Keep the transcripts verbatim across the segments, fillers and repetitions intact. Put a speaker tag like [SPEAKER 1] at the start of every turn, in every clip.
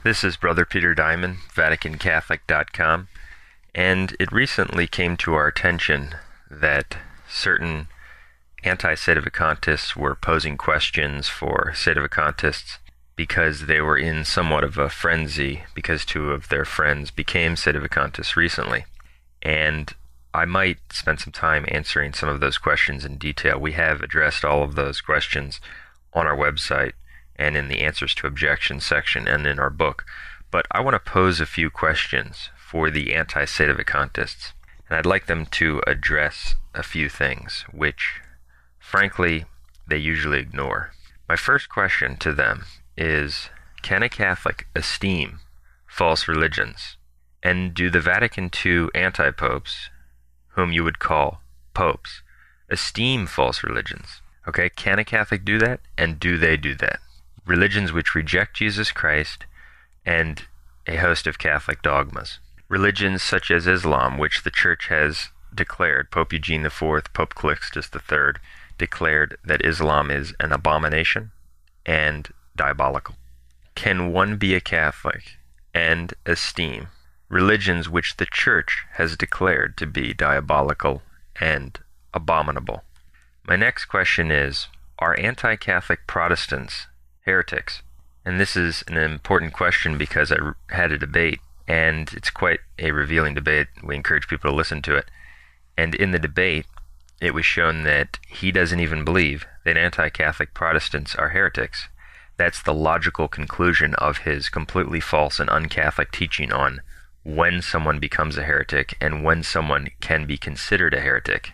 [SPEAKER 1] This is Brother Peter Diamond, Vatican Catholic dot com, and it recently came to our attention that certain anti-sedevacantists were posing questions for sedevacantists because they were in somewhat of a frenzy because two of their friends became sedevacantists recently. And I might spend some time answering some of those questions in detail. We have addressed all of those questions on our website and in the answers to objections section and in our book. But I want to pose a few questions for the anti-sedevacantists, and I'd like them to address a few things which, frankly, they usually ignore. My first question to them is, can a Catholic esteem false religions? And do the Vatican two anti-popes, whom you would call popes, esteem false religions? Okay, can a Catholic do that? And do they do that? Religions which reject Jesus Christ and a host of Catholic dogmas. Religions such as Islam, which the Church has declared, Pope Eugene the Fourth, Pope Calixtus the Third, declared that Islam is an abomination and diabolical. Can one be a Catholic and esteem religions which the Church has declared to be diabolical and abominable? My next question is, are anti-Catholic Protestants heretics? And this is an important question because I had a debate, and it's quite a revealing debate. We encourage people to listen to it. And in the debate, it was shown that he doesn't even believe that anti-Catholic Protestants are heretics. That's the logical conclusion of his completely false and un-Catholic teaching on when someone becomes a heretic and when someone can be considered a heretic.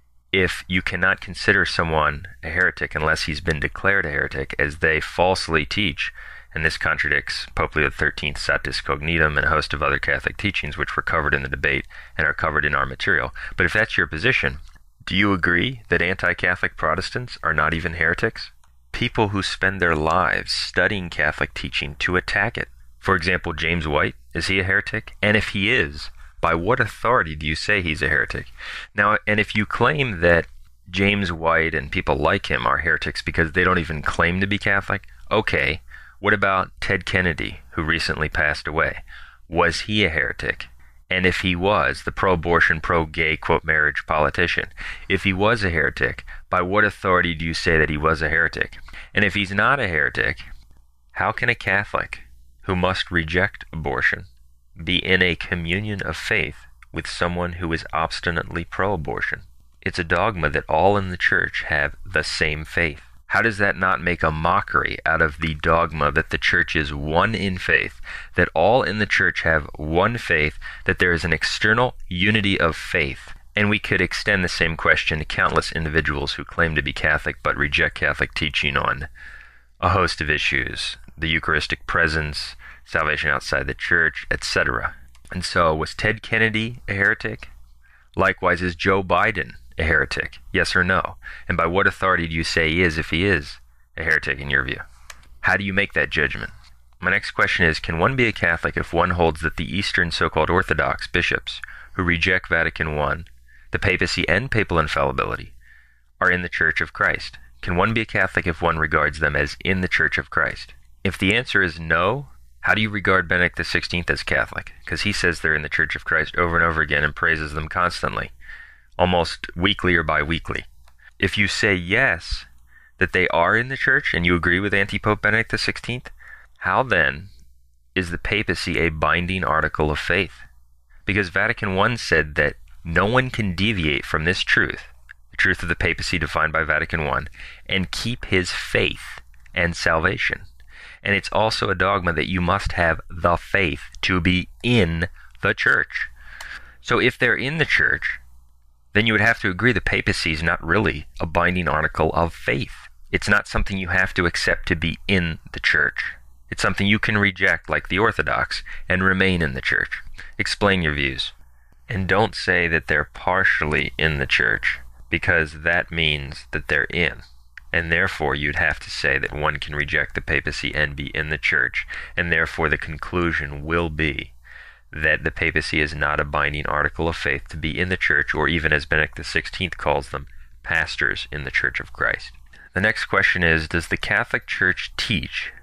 [SPEAKER 1] If you cannot consider someone a heretic unless he's been declared a heretic, as they falsely teach, and this contradicts Pope Leo the thirteenth Satis Cognitum and a host of other Catholic teachings which were covered in the debate and are covered in our material. But if that's your position, do you agree that anti-Catholic Protestants are not even heretics? People who spend their lives studying Catholic teaching to attack it. For example, James White, is he a heretic? And if he is, by what authority do you say he's a heretic? Now, and if you claim that James White and people like him are heretics because they don't even claim to be Catholic, okay, what about Ted Kennedy, who recently passed away? Was he a heretic? And if he was, the pro-abortion, pro-gay, quote, marriage politician, if he was a heretic, by what authority do you say that he was a heretic? And if he's not a heretic, how can a Catholic who must reject abortion be in a communion of faith with someone who is obstinately pro-abortion? It's a dogma that all in the Church have the same faith. How does that not make a mockery out of the dogma that the Church is one in faith, that all in the Church have one faith, that there is an external unity of faith? And we could extend the same question to countless individuals who claim to be Catholic but reject Catholic teaching on a host of issues, the Eucharistic presence, salvation outside the Church, et cetera. And so, was Ted Kennedy a heretic? Likewise, is Joe Biden a heretic? Yes or no? And by what authority do you say he is if he is a heretic in your view? How do you make that judgment? My next question is, can one be a Catholic if one holds that the Eastern so-called Orthodox bishops who reject Vatican one, the papacy and papal infallibility, are in the Church of Christ? Can one be a Catholic if one regards them as in the Church of Christ? If the answer is no, how do you regard Benedict the sixteenth as Catholic? Because he says they're in the Church of Christ over and over again and praises them constantly, almost weekly or bi-weekly. If you say yes, that they are in the Church, and you agree with Anti-Pope Benedict the sixteenth, how then is the papacy a binding article of faith? Because Vatican one said that no one can deviate from this truth, the truth of the papacy defined by Vatican one, and keep his faith and salvation. And it's also a dogma that you must have the faith to be in the Church. So if they're in the Church, then you would have to agree the papacy is not really a binding article of faith. It's not something you have to accept to be in the Church. It's something you can reject, like the Orthodox, and remain in the Church. Explain your views. And don't say that they're partially in the Church, because that means that they're in. And therefore you'd have to say that one can reject the papacy and be in the Church, and therefore the conclusion will be that the papacy is not a binding article of faith to be in the Church, or even as Benedict the sixteenth calls them, pastors in the Church of Christ. The next question is, does the Catholic Church teach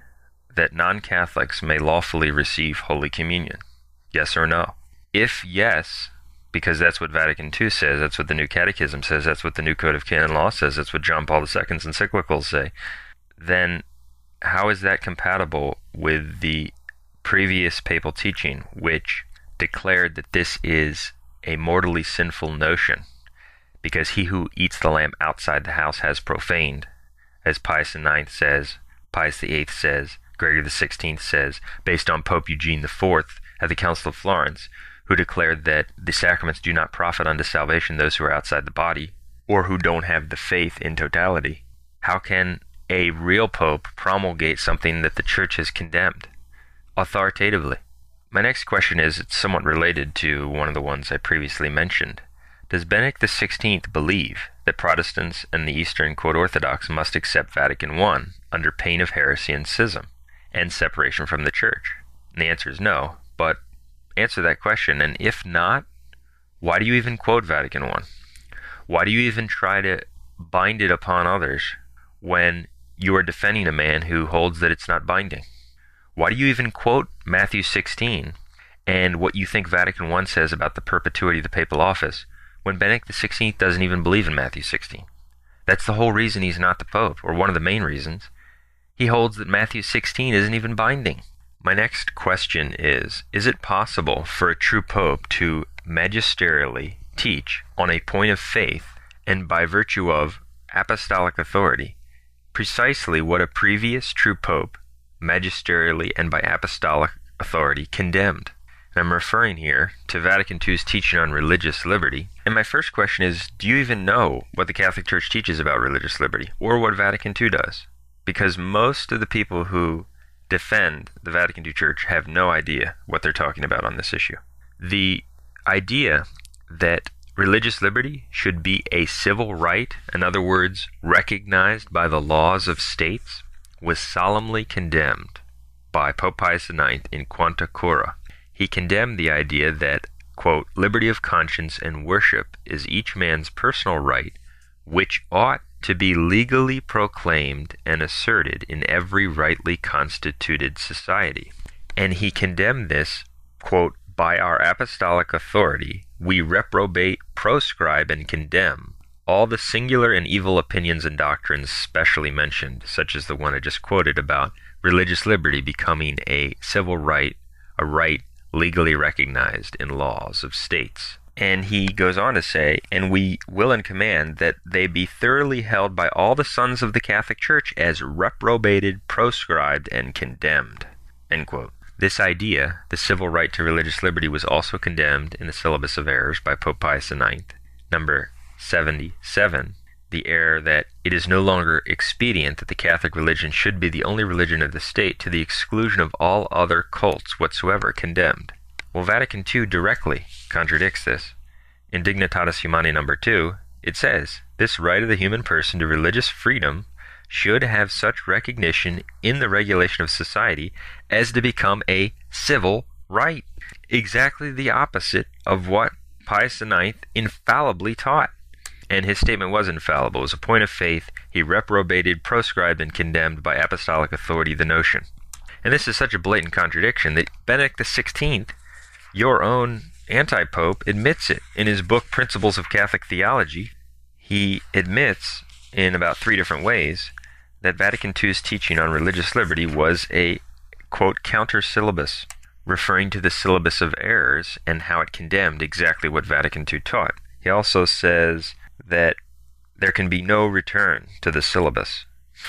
[SPEAKER 1] that non-Catholics may lawfully receive Holy Communion? Yes or no? If yes, because that's what Vatican two says, that's what the New Catechism says, that's what the New Code of Canon Law says, that's what John Paul the Second's encyclicals say, then how is that compatible with the previous papal teaching, which declared that this is a mortally sinful notion, because he who eats the lamb outside the house has profaned, as Pius the Ninth says, Pius the Eighth says, Gregory the Sixteenth says, based on Pope Eugene the Fourth at the Council of Florence, who declared that the sacraments do not profit unto salvation those who are outside the body, or who don't have the faith in totality. How can a real pope promulgate something that the Church has condemned authoritatively? My next question is, it's somewhat related to one of the ones I previously mentioned. Does Benedict the Sixteenth believe that Protestants and the Eastern quote Orthodox must accept Vatican one under pain of heresy and schism and separation from the Church? And the answer is no, but answer that question, and if not, why do you even quote Vatican one? Why do you even try to bind it upon others when you are defending a man who holds that it's not binding? Why do you even quote Matthew sixteen and what you think Vatican one says about the perpetuity of the papal office when Benedict the Sixteenth doesn't even believe in Matthew sixteen? That's the whole reason he's not the Pope, or one of the main reasons. He holds that Matthew sixteen isn't even binding. My next question is, is it possible for a true Pope to magisterially teach on a point of faith and by virtue of apostolic authority precisely what a previous true Pope magisterially and by apostolic authority condemned? And I'm referring here to Vatican two's teaching on religious liberty. And my first question is, do you even know what the Catholic Church teaches about religious liberty, or what Vatican two does? Because most of the people who defend the Vatican two Church have no idea what they're talking about on this issue. The idea that religious liberty should be a civil right, in other words, recognized by the laws of states, was solemnly condemned by Pope Pius the Ninth in Quanta Cura. He condemned the idea that, quote, liberty of conscience and worship is each man's personal right, which ought to be legally proclaimed and asserted in every rightly constituted society. And he condemned this, quote, by our apostolic authority, we reprobate, proscribe, and condemn all the singular and evil opinions and doctrines specially mentioned, such as the one I just quoted about religious liberty becoming a civil right, a right legally recognized in laws of states. And he goes on to say, and we will and command that they be thoroughly held by all the sons of the Catholic Church as reprobated, proscribed, and condemned, end quote. This idea, the civil right to religious liberty, was also condemned in the Syllabus of Errors by Pope Pius the Ninth, number seventy-seven, the error that it is no longer expedient that the Catholic religion should be the only religion of the state to the exclusion of all other cults whatsoever condemned. Well, Vatican two directly contradicts this. In Dignitatis Humanae number two, it says, this right of the human person to religious freedom should have such recognition in the regulation of society as to become a civil right. Exactly the opposite of what Pius the Ninth infallibly taught. And his statement was infallible. It was a point of faith. He reprobated, proscribed, and condemned by apostolic authority the notion. And this is such a blatant contradiction that Benedict the Sixteenth, your own anti-pope, admits it in his book Principles of Catholic Theology. He admits in about three different ways that Vatican two's teaching on religious liberty was a, quote, counter-syllabus, referring to the Syllabus of Errors and how it condemned exactly what Vatican two taught. He also says that there can be no return to the syllabus.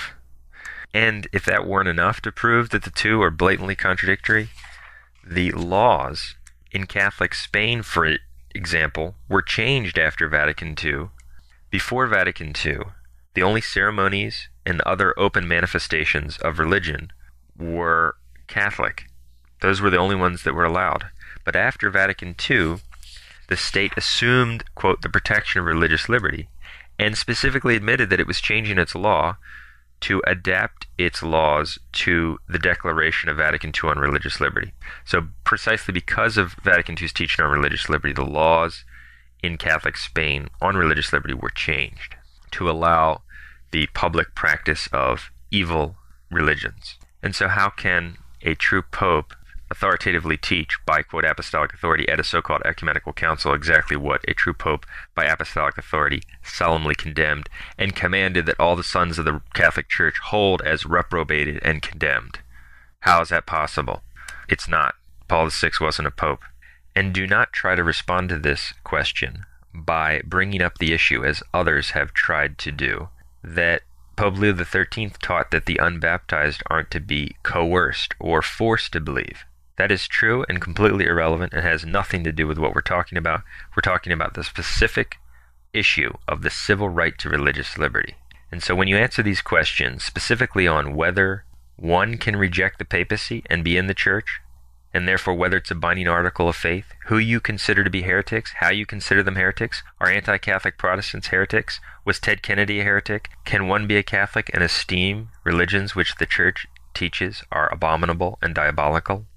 [SPEAKER 1] And if that weren't enough to prove that the two are blatantly contradictory, the laws in Catholic Spain, for example, were changed after Vatican two. Before Vatican two, the only ceremonies and other open manifestations of religion were Catholic. Those were the only ones that were allowed. But after Vatican two, the state assumed, quote, the protection of religious liberty, and specifically admitted that it was changing its law to adapt its laws to the declaration of Vatican two on religious liberty. So precisely because of Vatican two's teaching on religious liberty, the laws in Catholic Spain on religious liberty were changed to allow the public practice of evil religions. And so how can a true pope authoritatively teach by, quote, apostolic authority at a so-called ecumenical council exactly what a true pope by apostolic authority solemnly condemned and commanded that all the sons of the Catholic Church hold as reprobated and condemned? How is that possible? It's not. Paul the Sixth wasn't a pope. And do not try to respond to this question by bringing up the issue, as others have tried to do, that Pope Leo the Thirteenth taught that the unbaptized aren't to be coerced or forced to believe. That is true and completely irrelevant and has nothing to do with what we're talking about. We're talking about the specific issue of the civil right to religious liberty. And so when you answer these questions, specifically on whether one can reject the papacy and be in the church, and therefore whether it's a binding article of faith, who you consider to be heretics, how you consider them heretics, are anti-Catholic Protestants heretics? Was Ted Kennedy a heretic? Can one be a Catholic and esteem religions which the church teaches are abominable and diabolical?